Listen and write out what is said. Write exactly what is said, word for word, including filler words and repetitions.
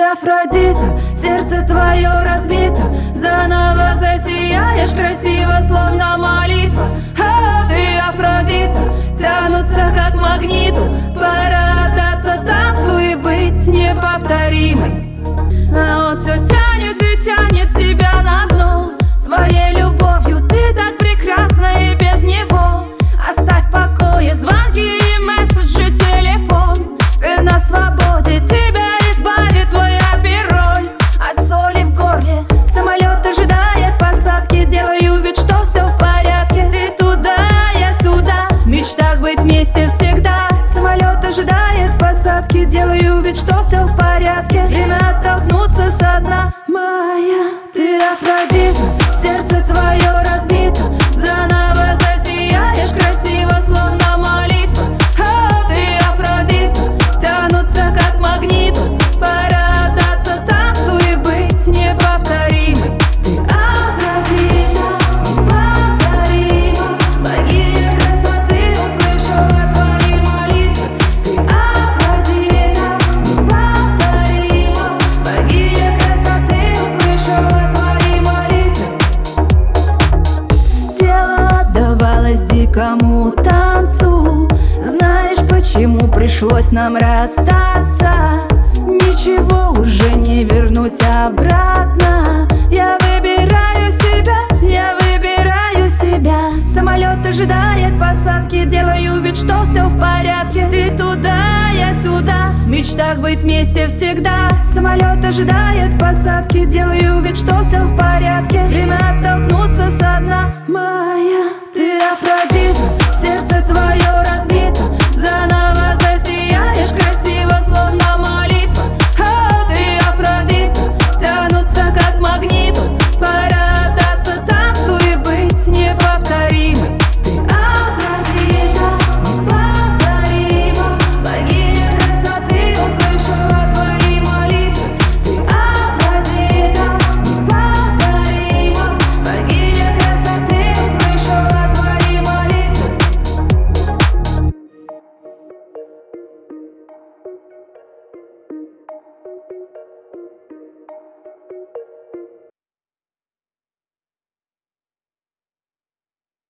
Афродита, сердце твое разбито, заново засияешь красиво, словно молитва. А ты, Афродита, тянутся как магниту, пора отдаться танцу и быть неповторимой. А он все тянет и тянет тебя на дно своей любовью, ты так прекрасна и без него. Оставь в покое звонки и месседжи, телефон. Ты на свободе, тебя избавит твой апероль от соли в горле. Самолет ожидает посадки, делаю вид, что все в порядке. Ты туда, я сюда, в мечтах быть вместе всегда. Самолет ожидает посадки, делаю вид, что все в порядке. Время оттолкнуться со дна. Моя, ты Афродита, сердце твое разбито, заново засияешь красиво, словно молитва. А ты, Афродита, тянутся как магниту, пора отдаться танцу и быть неповторимой. Ты Афродита, неповторима, богиня красоты, услышала твои молитвы. Ты Афродита, неповторима, богиня красоты, услышала твои молитвы. Тело отдавалось дикому танцу. Знаешь, почему пришлось нам расстаться? Ничего уже не вернуть обратно. Я выбираю себя, я выбираю себя. Самолет ожидает посадки, делаю вид, что все в порядке. Ты туда, я сюда, в мечтах быть вместе всегда. Самолет ожидает посадки, делаю вид, что все в порядке. Время оттолкнуться со дна. Моя, ты Афродита, сердце твое разбито,